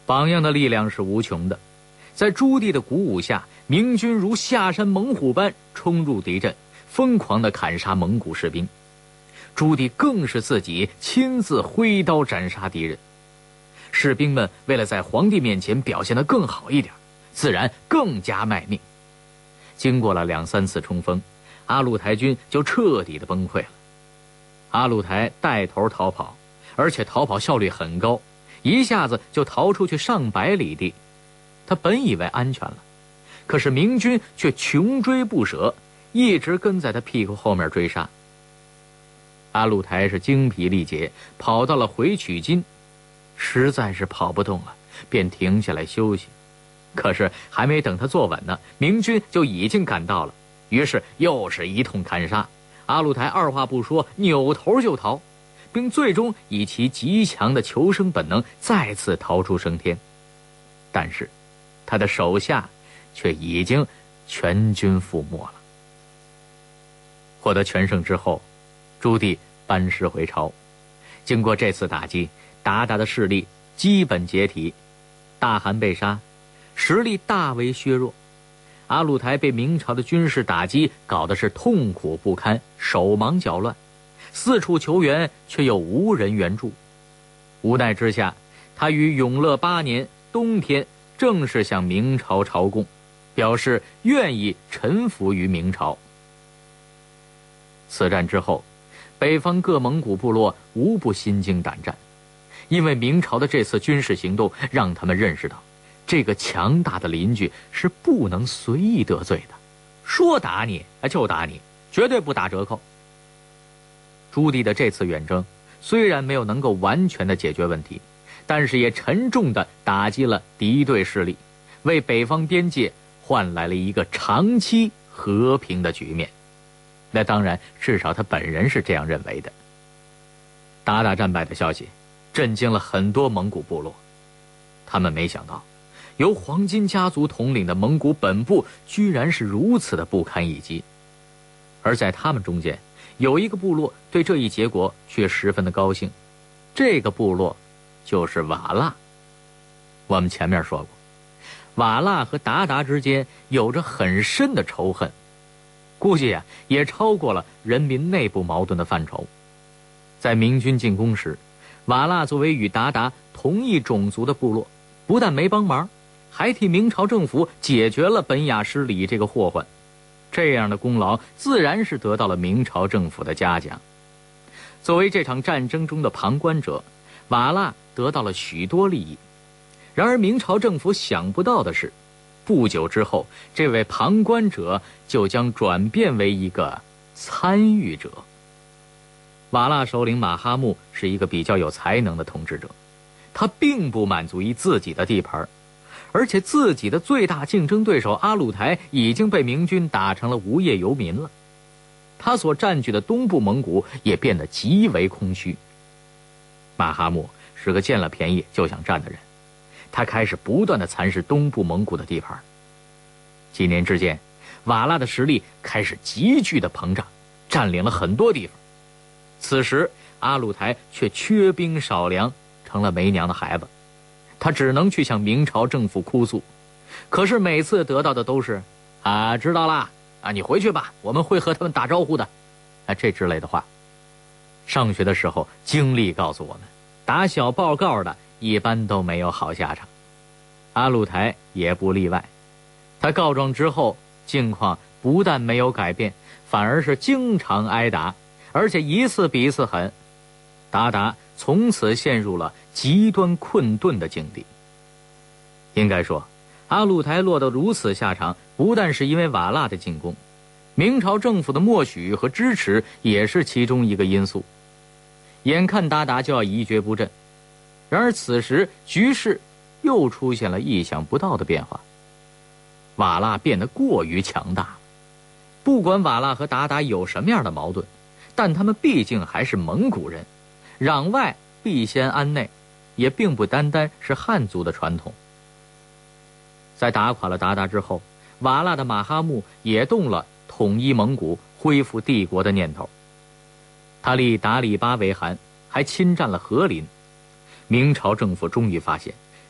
榜样的力量是无穷的，在朱棣的鼓舞下，明军如下山猛虎般冲入敌阵，疯狂地砍杀蒙古士兵。朱棣更是自己亲自挥刀斩杀敌人。士兵们为了在皇帝面前表现得更好一点，自然更加卖命。经过了2、3次冲锋，阿鲁台军就彻底的崩溃了。阿鲁台带头逃跑，而且逃跑效率很高，一下子就逃出去上百里地。他本以为安全了，可是明军却穷追不舍，一直跟在他屁股后面追杀。阿鲁台是精疲力竭，跑到了回曲津，实在是跑不动了，便停下来休息。可是还没等他坐稳呢，明军就已经赶到了，于是又是一通砍杀。阿鲁台二话不说，扭头就逃，并最终以其极强的求生本能再次逃出升天。但是他的手下却已经全军覆没了。获得全胜之后，朱棣班师回朝。经过这次打击，鞑靼的势力基本解体，大汗被杀，实力大为削弱。阿鲁台被明朝的军事打击搞得是痛苦不堪，手忙脚乱，四处求援却又无人援助。无奈之下，他于永乐8年冬天正式向明朝朝贡，表示愿意臣服于明朝。此战之后，北方各蒙古部落无不心惊胆战，因为明朝的这次军事行动让他们认识到，这个强大的邻居是不能随意得罪的，说打你就打你，绝对不打折扣。朱棣的这次远征虽然没有能够完全的解决问题，但是也沉重地打击了敌对势力，为北方边界换来了一个长期和平的局面。那当然，至少他本人是这样认为的。鞑靼战败的消息震惊了很多蒙古部落，他们没想到由黄巾家族统领的蒙古本部居然是如此的不堪一击。而在他们中间，有一个部落对这一结果却十分的高兴，这个部落就是瓦剌。我们前面说过，瓦剌和鞑靼之间有着很深的仇恨，估计也超过了人民内部矛盾的范畴。在明军进攻时，瓦剌作为与鞑靼同一种族的部落，不但没帮忙，还替明朝政府解决了本雅失里这个祸患。这样的功劳自然是得到了明朝政府的嘉奖。作为这场战争中的旁观者，瓦剌得到了许多利益。然而明朝政府想不到的是，不久之后，这位旁观者就将转变为一个参与者。瓦剌首领马哈木是一个比较有才能的统治者，他并不满足于自己的地盘，而且自己的最大竞争对手阿鲁台已经被明军打成了无业游民了，他所占据的东部蒙古也变得极为空虚。马哈木是个见了便宜就想占的人，他开始不断地蚕食东部蒙古的地盘。几年之间，瓦剌的实力开始急剧的膨胀，占领了很多地方。此时阿鲁台却缺兵少粮，成了没娘的孩子，他只能去向明朝政府哭诉，可是每次得到的都是知道啦，你回去吧，我们会和他们打招呼的，这之类的话。上学的时候经历告诉我们，打小报告的一般都没有好下场，阿鲁台也不例外。他告状之后，境况不但没有改变，反而是经常挨打，而且一次比一次狠。鞑靼从此陷入了极端困顿的境地。应该说，阿鲁台落得如此下场，不但是因为瓦剌的进攻，明朝政府的默许和支持也是其中一个因素。眼看鞑靼就要一蹶不振，然而此时局势又出现了意想不到的变化。瓦剌变得过于强大了。不管瓦剌和鞑靼有什么样的矛盾，但他们毕竟还是蒙古人，攘外必先安内，也并不单单是汉族的传统。在打垮了鞑靼之后，瓦剌的马哈木也动了统一蒙古、恢复帝国的念头。他立达里巴为汗，还侵占了和林。明朝政府终于发现，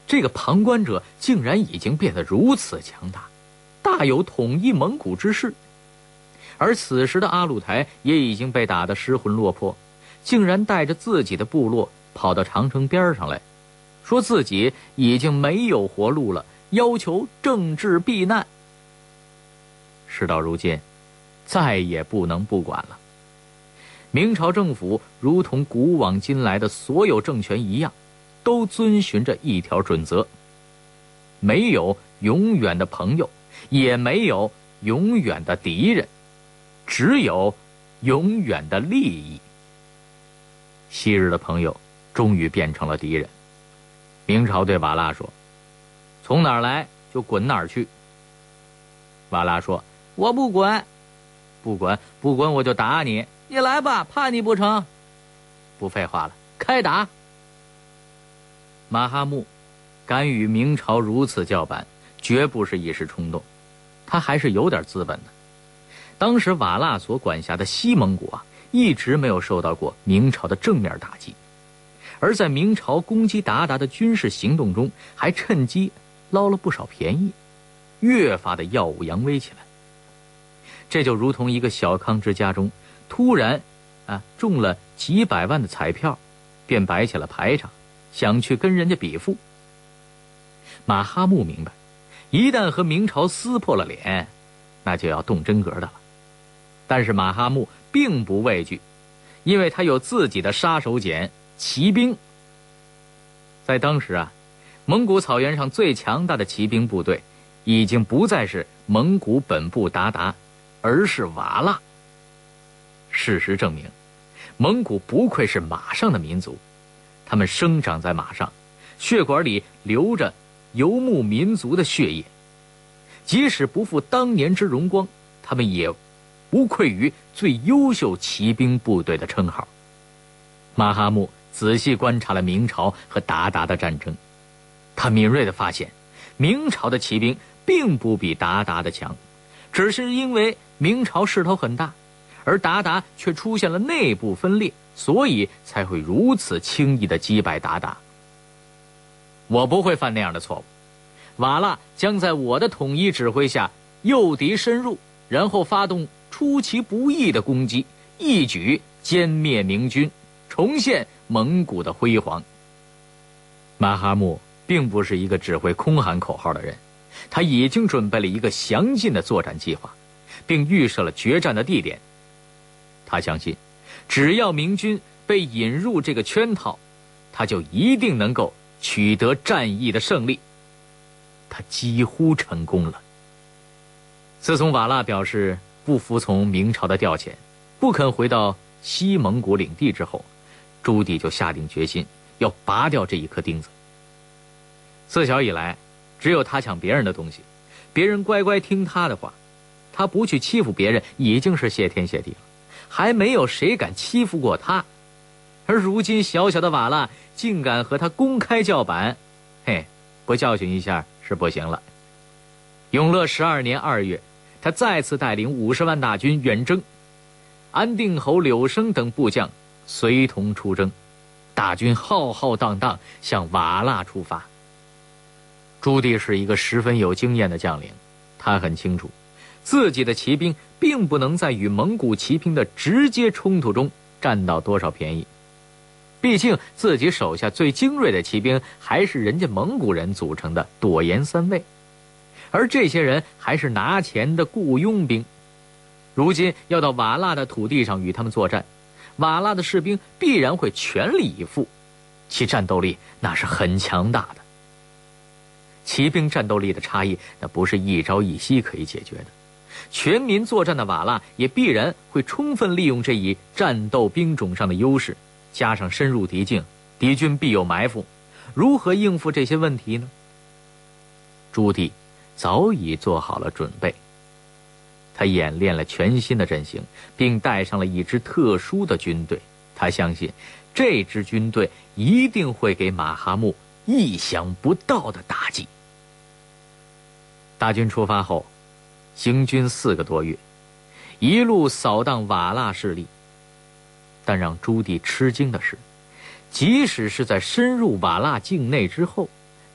这个旁观者竟然已经变得如此强大，大有统一蒙古之势。而此时的阿鲁台也已经被打得失魂落魄，竟然带着自己的部落跑到长城边上来，说自己已经没有活路了，要求政治避难。事到如今，再也不能不管了。明朝政府如同古往今来的所有政权一样，都遵循着一条准则：没有永远的朋友，也没有永远的敌人，只有永远的利益。昔日的朋友终于变成了敌人。明朝对瓦剌说：从哪儿来就滚哪儿去。瓦剌说：我不滚，不滚我就打你，你来吧，怕你不成？不废话了，开打。马哈木敢与明朝如此叫板，绝不是一时冲动，他还是有点资本的。当时瓦剌所管辖的西蒙古一直没有受到过明朝的正面打击，而在明朝攻击鞑靼的军事行动中，还趁机捞了不少便宜，越发的耀武扬威起来。这就如同一个小康之家中突然中了几百万的彩票，便摆起了排场，想去跟人家比富。马哈木明白，一旦和明朝撕破了脸，那就要动真格的了。但是马哈木并不畏惧，因为他有自己的杀手锏——骑兵。在当时蒙古草原上最强大的骑兵部队，已经不再是蒙古本部鞑靼，而是瓦剌。事实证明，蒙古不愧是马上的民族，他们生长在马上，血管里流着游牧民族的血液。即使不复当年之荣光，他们也无愧于最优秀骑兵部队的称号。马哈木仔细观察了明朝和鞑靼的战争，他敏锐地发现，明朝的骑兵并不比鞑靼的强，只是因为明朝势头很大，而鞑靼却出现了内部分裂，所以才会如此轻易地击败鞑靼。我不会犯那样的错误，瓦剌将在我的统一指挥下诱敌深入，然后发动出其不意的攻击，一举歼灭明军，重现蒙古的辉煌。马哈木并不是一个只会空喊口号的人，他已经准备了一个详尽的作战计划，并预设了决战的地点。他相信，只要明军被引入这个圈套，他就一定能够取得战役的胜利。他几乎成功了。自从瓦剌表示不服从明朝的调遣，不肯回到西蒙古领地之后，朱棣就下定决心要拔掉这一颗钉子。自小以来，只有他抢别人的东西，别人乖乖听他的话，他不去欺负别人已经是谢天谢地了，还没有谁敢欺负过他。而如今小小的瓦剌竟敢和他公开叫板，不教训一下是不行了。永乐12年2月，他再次带领50万大军远征，安定侯柳生等部将随同出征，大军浩浩荡荡向瓦剌出发。朱棣是一个十分有经验的将领，他很清楚自己的骑兵并不能在与蒙古骑兵的直接冲突中占到多少便宜，毕竟自己手下最精锐的骑兵还是人家蒙古人组成的朵颜三卫，而这些人还是拿钱的雇佣兵。如今要到瓦剌的土地上与他们作战，瓦剌的士兵必然会全力以赴，其战斗力那是很强大的。骑兵战斗力的差异，那不是一朝一夕可以解决的。全民作战的瓦剌也必然会充分利用这一战斗兵种上的优势，加上深入敌境，敌军必有埋伏，如何应付这些问题呢？朱棣早已做好了准备，他演练了全新的阵型，并带上了一支特殊的军队。他相信这支军队一定会给马哈木意想不到的打击。大军出发后，行军4个多月，一路扫荡瓦剌势力。但让朱棣吃惊的是，即使是在深入瓦剌境内之后，他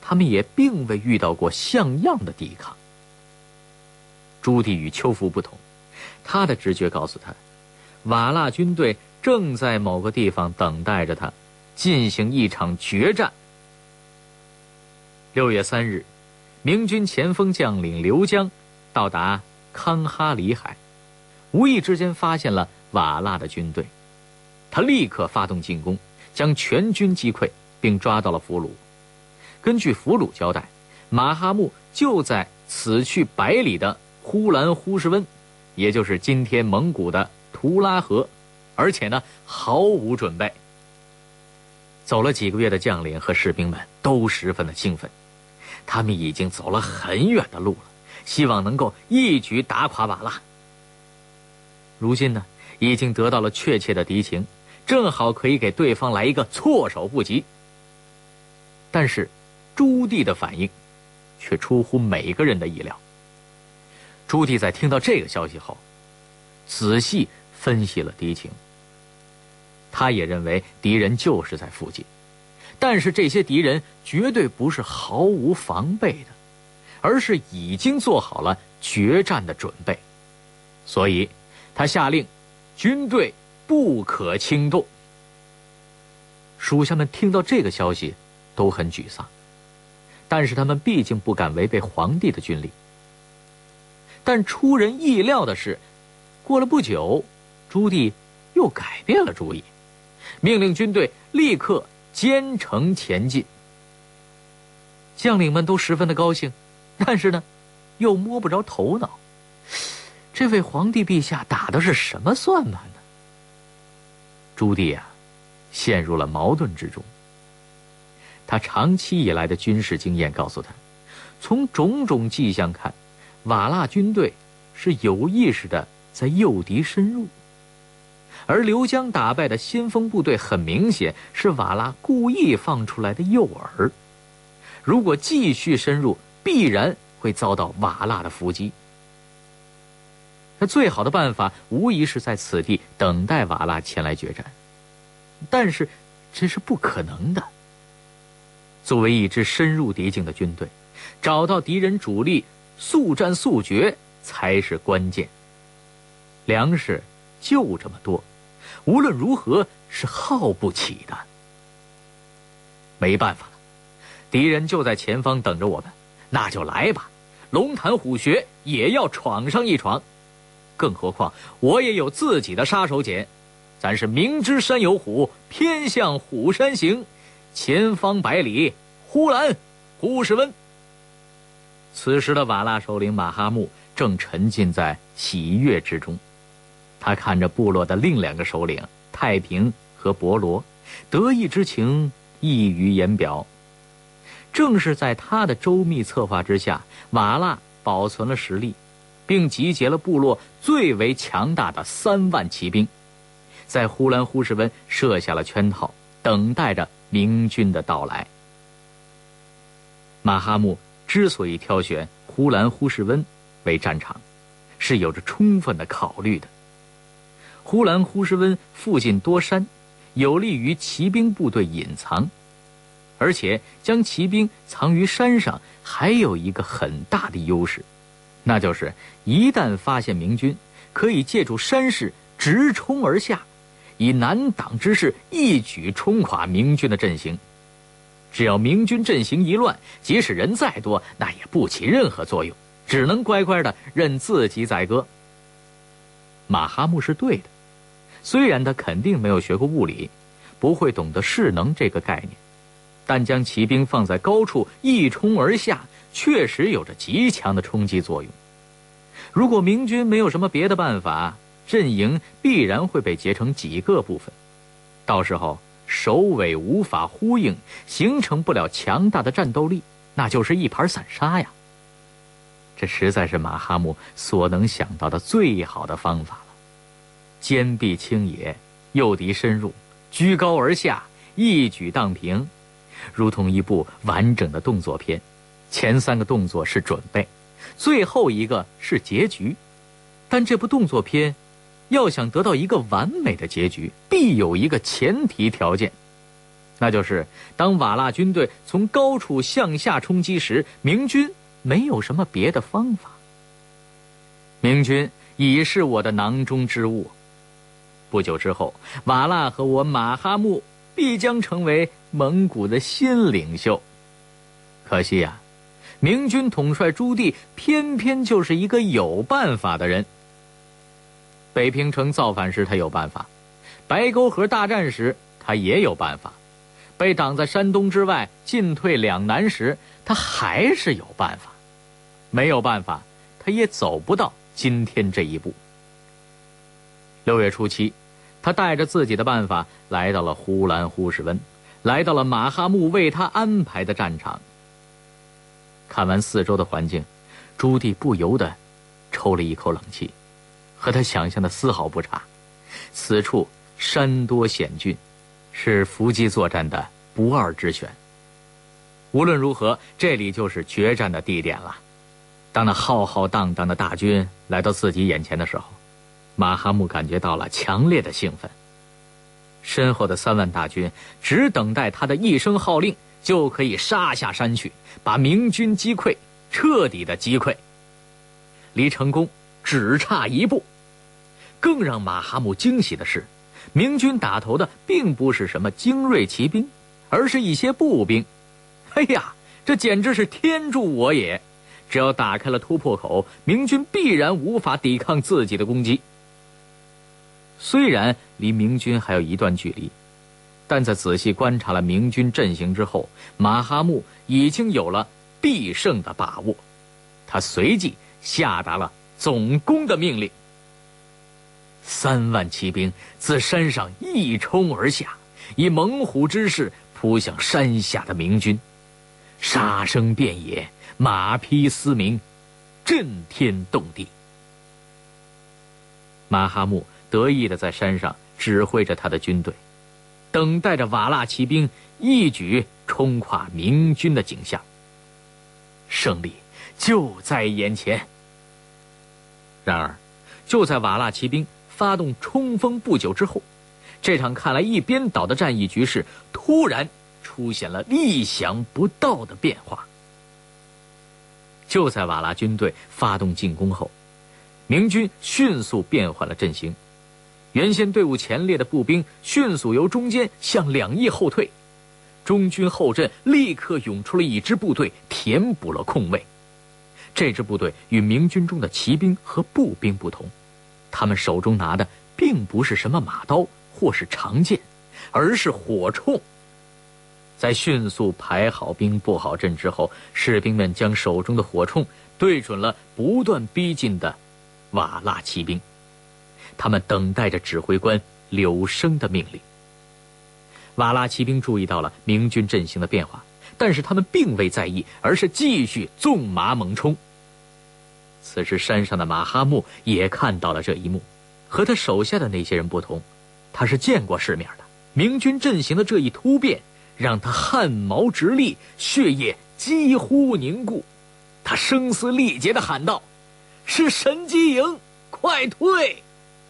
他们也并未遇到过像样的抵抗。朱棣与邱福不同，他的直觉告诉他，瓦剌军队正在某个地方等待着他，进行一场决战。6月3日，明军前锋将领刘江到达康哈里海，无意之间发现了瓦剌的军队，他立刻发动进攻，将全军击溃，并抓到了俘虏。根据俘虏交代，马哈木就在此去100里的呼兰呼什温，也就是今天蒙古的图拉河，而且呢毫无准备。走了几个月的将领和士兵们都十分的兴奋，他们已经走了很远的路了，希望能够一举打垮瓦剌。如今呢，已经得到了确切的敌情，正好可以给对方来一个措手不及。但是朱棣的反应却出乎每个人的意料。朱棣在听到这个消息后，仔细分析了敌情。他也认为敌人就是在附近，但是这些敌人绝对不是毫无防备的，而是已经做好了决战的准备。所以他下令军队不可轻动。属下们听到这个消息都很沮丧，但是他们毕竟不敢违背皇帝的军令。但出人意料的是，过了不久，朱棣又改变了主意，命令军队立刻兼程前进。将领们都十分的高兴，但是呢，又摸不着头脑。这位皇帝陛下打的是什么算盘呢？朱棣啊，陷入了矛盾之中。他长期以来的军事经验告诉他，从种种迹象看，瓦剌军队是有意识的在诱敌深入，而刘江打败的先锋部队很明显是瓦剌故意放出来的诱饵。如果继续深入，必然会遭到瓦剌的伏击。那最好的办法无疑是在此地等待瓦剌前来决战，但是这是不可能的。作为一支深入敌境的军队，找到敌人主力，速战速决才是关键。粮食就这么多，无论如何是耗不起的。没办法了，敌人就在前方等着我们，那就来吧，龙潭虎穴也要闯上一闯。更何况我也有自己的杀手锏，咱是明知山有虎，偏向虎山行，前方100里，呼兰呼什温。此时的瓦剌首领马哈木正沉浸在喜悦之中，他看着部落的另2个首领太平和博罗，得意之情溢于言表。正是在他的周密策划之下，瓦剌保存了实力，并集结了部落最为强大的3万骑兵，在呼兰呼什温设下了圈套，等待着明军的到来。马哈木之所以挑选呼兰呼什温为战场，是有着充分的考虑的。呼兰呼什温附近多山，有利于骑兵部队隐藏，而且将骑兵藏于山上还有一个很大的优势，那就是一旦发现明军，可以借助山势直冲而下，以难挡之势一举冲垮明军的阵型。只要明军阵型一乱，即使人再多，那也不起任何作用，只能乖乖的任自己宰割。马哈木是对的，虽然他肯定没有学过物理，不会懂得势能这个概念，但将骑兵放在高处一冲而下，确实有着极强的冲击作用。如果明军没有什么别的办法，阵营必然会被截成几个部分，到时候首尾无法呼应，形成不了强大的战斗力，那就是一盘散沙呀。这实在是马哈木所能想到的最好的方法了。坚壁清野，诱敌深入，居高而下，一举荡平，如同一部完整的动作片。前3个动作是准备，最后一个是结局。但这部动作片要想得到一个完美的结局，必有一个前提条件， 那就是当瓦剌军队从高处向下冲击时，明军没有什么别的方法。明军已是我的囊中之物，不久之后，瓦剌和我马哈木必将成为蒙古的新领袖。可惜啊，明军统帅朱棣偏偏就是一个有办法的人。北平城造反时他有办法，白沟河大战时他也有办法，被挡在山东之外进退两难时他还是有办法。没有办法，他也走不到今天这一步。6月初7，他带着自己的办法来到了呼兰呼市温，来到了马哈木为他安排的战场。看完四周的环境，朱棣不由得抽了一口冷气，和他想象的丝毫不差。此处山多险峻，是伏击作战的不二之选。无论如何，这里就是决战的地点了。当那浩浩荡荡的大军来到自己眼前的时候，马哈木感觉到了强烈的兴奋。身后的3万大军只等待他的一声号令，就可以杀下山去，把明军击溃，彻底的击溃。离成功只差一步。更让马哈木惊喜的是，明军打头的并不是什么精锐骑兵，而是一些步兵。哎呀，这简直是天助我也！只要打开了突破口，明军必然无法抵抗自己的攻击。虽然离明军还有一段距离，但在仔细观察了明军阵型之后，马哈木已经有了必胜的把握。他随即下达了总攻的命令。3万骑兵自山上一冲而下，以猛虎之势扑向山下的明军，杀声遍野，马匹嘶鸣，震天动地。马哈木得意地在山上指挥着他的军队，等待着瓦剌骑兵一举冲垮明军的景象。胜利就在眼前。然而，就在瓦剌骑兵发动冲锋不久之后，这场看来一边倒的战役局势突然出现了意想不到的变化。就在瓦剌军队发动进攻后，明军迅速变换了阵型。原先队伍前列的步兵迅速由中间向两翼后退，中军后阵立刻涌出了一支部队，填补了空位。这支部队与明军中的骑兵和步兵不同，他们手中拿的并不是什么马刀或是长剑，而是火铳。在迅速排好兵布好阵之后，士兵们将手中的火铳对准了不断逼近的瓦剌骑兵，他们等待着指挥官柳生的命令。瓦剌骑兵注意到了明军阵型的变化，但是他们并未在意，而是继续纵马猛冲。此时山上的马哈木也看到了这一幕，和他手下的那些人不同，他是见过世面的。明军阵型的这一突变让他汗毛直立，血液几乎凝固。他声嘶力竭地喊道：“是神机营，快退！”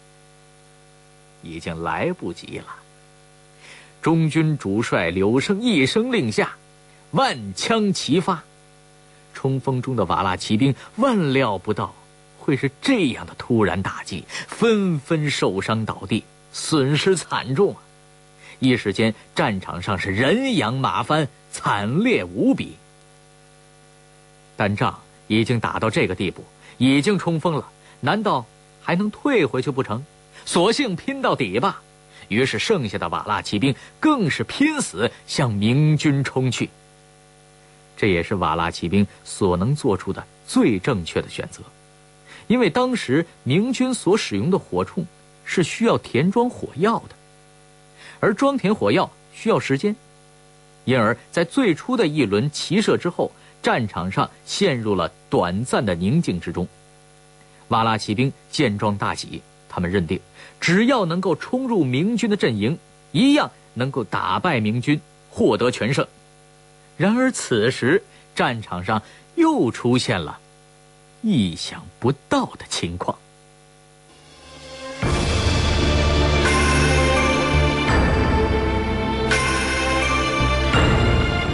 已经来不及了。中军主帅柳生一声令下，万枪齐发。冲锋中的瓦剌骑兵万料不到会是这样的突然打击，纷纷受伤倒地，损失惨重啊！一时间战场上是人仰马翻，惨烈无比。但仗已经打到这个地步，已经冲锋了，难道还能退回去不成？索性拼到底吧。于是剩下的瓦剌骑兵更是拼死向明军冲去。这也是瓦剌骑兵所能做出的最正确的选择，因为当时明军所使用的火铳是需要填装火药的，而装填火药需要时间，因而在最初的一轮齐射之后，战场上陷入了短暂的宁静之中。瓦剌骑兵见状大喜，他们认定只要能够冲入明军的阵营，一样能够打败明军，获得全胜。然而此时战场上又出现了意想不到的情况。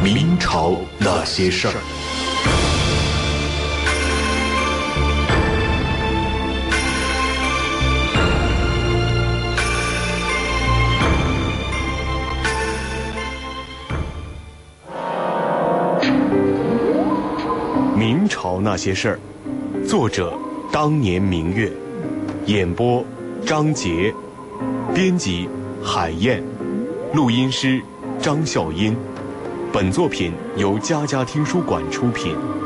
明朝那些事儿。明朝那些事儿，作者当年明月，演播张杰，编辑海燕，录音师张笑英。本作品由佳佳听书馆出品。